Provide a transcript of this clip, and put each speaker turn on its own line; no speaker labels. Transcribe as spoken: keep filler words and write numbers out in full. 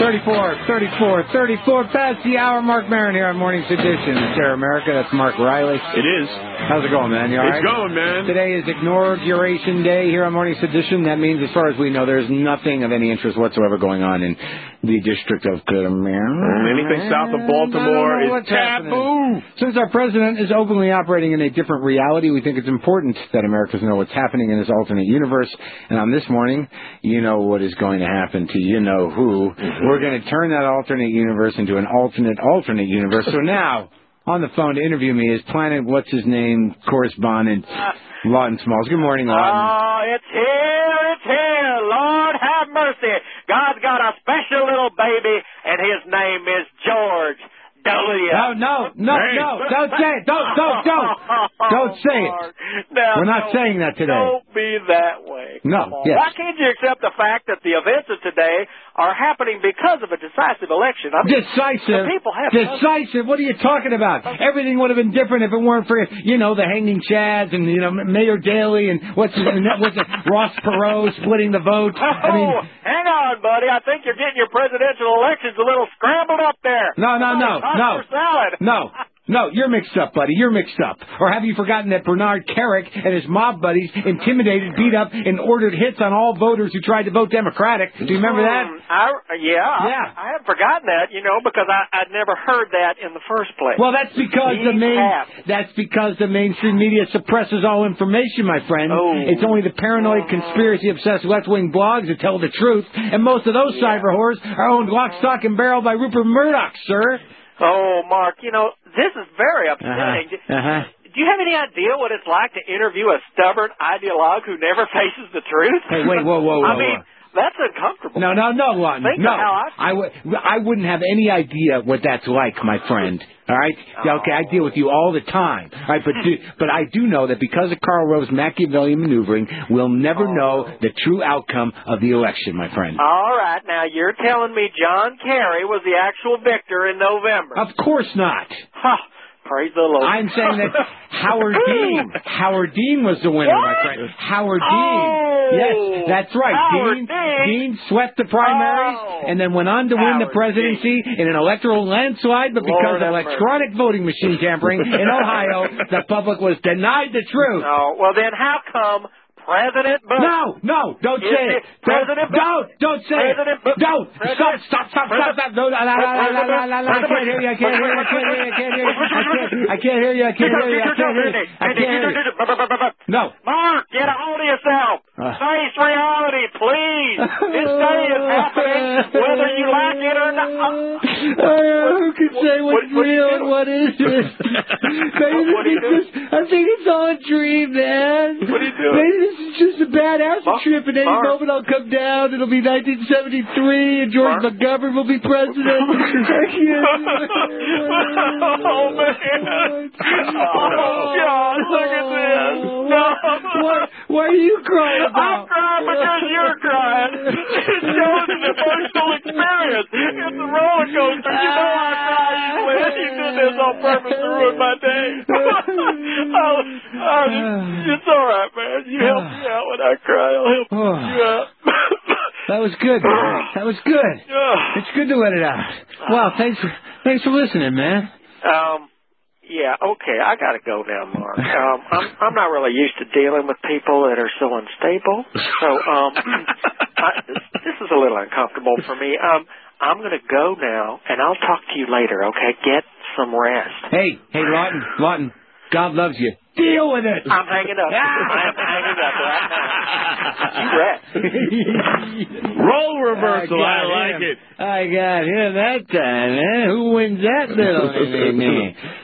thirty-four, thirty-four, thirty-four, past the hour. Mark Maron here on Morning's Edition. Share America, that's Mark Riley.
It is.
How's it going, man? You all right?
It's going, man.
Today is Ignore Duration Day here on Morning's Edition. That means, as far as we know, there's nothing of any interest whatsoever going on in the District of Columbia.
Anything south of Baltimore is taboo.
Happening. Since our president is openly operating in a different reality, we think it's important that Americans know what's happening in this alternate universe. And on this morning, you know what is going to happen to you know who. Mm-hmm. We're going to turn that alternate universe into an alternate alternate universe. So now, on the phone to interview me is Planet What's His Name correspondent Lawton Smalls. Good morning, Lawton.
Oh, it's here, it's here. Lord have mercy. God's got a special little baby, and his name is George W.
No, no, no,
hey.
no. Don't say it. Don't, don't, don't. Don't say it.
Now,
We're not saying that today.
Don't be that way.
No, yes.
Why can't you accept the fact that the events of today are happening because of a decisive election? I mean,
decisive.
the people have
decisive. What are you talking about? Everything would have been different if it weren't for, you know, the hanging chads and, you know, Mayor Daley and what's his name? What's it? Ross Perot splitting the vote. I mean,
oh, hang on, buddy. I think you're getting your presidential elections a little scrambled up there.
No, no, no, no.
Salad.
No. No, you're mixed up, buddy. You're mixed up. Or have you forgotten that Bernard Carrick and his mob buddies intimidated, beat up, and ordered hits on all voters who tried to vote Democratic? Do you remember that?
Mm, I, yeah,
yeah.
I, I had forgotten that, you know, because I, I'd never heard that in the first place.
Well, that's because
These
the main
have.
that's because the mainstream media suppresses all information, my friend.
Oh.
It's only the paranoid, conspiracy-obsessed left-wing blogs that tell the truth, and most of those
Yeah.
cyber whores are owned lock, stock, and barrel by Rupert Murdoch, sir.
Oh, Mark, you know, this is very upsetting.
Uh-huh. Uh-huh.
Do you have any idea what it's like to interview a stubborn ideologue who never faces the truth?
Hey, wait, whoa, whoa, whoa.
I mean,
whoa.
that's uncomfortable.
No, no, no, Lawton.
Think
no.
of how I
I, w- I wouldn't have any idea what that's like, my friend. All right?
Oh.
Okay, I deal with you all the time. All right, but do, but I do know that because of Karl Rove's Machiavellian maneuvering, we'll never
oh.
know the true outcome of the election, my friend.
All right, now you're telling me John Kerry was the actual victor in November.
Of course not.
Ha! Praise the Lord.
I'm saying that Howard Dean, Howard Dean was the winner,
what?
my friend. Howard
oh,
Dean. Yes, that's right.
Howard
Dean,
Dean.
Dean swept the primaries
oh,
and then went on to win
Howard
the presidency
Dean.
in an electoral landslide, but because
Lord
of
have
electronic
mercy.
voting machine tampering in Ohio, the public was denied the truth.
No, well then how come President Bush...
No, no, don't
Is
say
it
it.
President
Don't, don't, don't say
President
it.
Bush?
Don't.
President
Stop, stop, stop, stop, stop. No, la, la, la, la, la, la, la. I can't hear you, I can't hear you, I can't hear you, I can't hear you. I can't hear you, I can't hear you, I can't hear you. I can't hear you. No.
Mark, get a hold of yourself.
Uh.
Face reality, please. This day is happening whether you like it or not.
Uh, who can say what's
what, what
real and what isn't? Maybe
What are you
this is just, I think it's all a dream, man.
What are you doing?
Maybe this is just a bad acid
Mark,
trip, and any
Mark.
moment I'll come down. It'll be nineteen seventy-three, and George
Mark.
McGovern will be president. I can't.
Oh, man. Oh, God, look at this. No.
What, what are you crying
I'm
about?
crying because you're crying. It shows an emotional experience. It's a roller coaster. You know I cry when you did this on purpose to ruin my day. oh, oh, it's, it's all right, man. You help me out when I cry. I'll help
Oh.
you out.
That was good, man. That was good. It's good to let it out. Wow, thanks for, thanks for listening, man.
Um, yeah, okay, I gotta go now, Mark. Um, I'm I'm not really used to dealing with people that are so unstable. So, um, I, this is a little uncomfortable for me. Um, I'm gonna go now, and I'll talk to you later. Okay, get some rest.
Hey, hey, Lawton, Lawton, God loves you. Deal with it.
I'm hanging up. I'm hanging up right now. You rest.
Role reversal. I, I like
him.
it.
I got him that time, man. Who wins that little?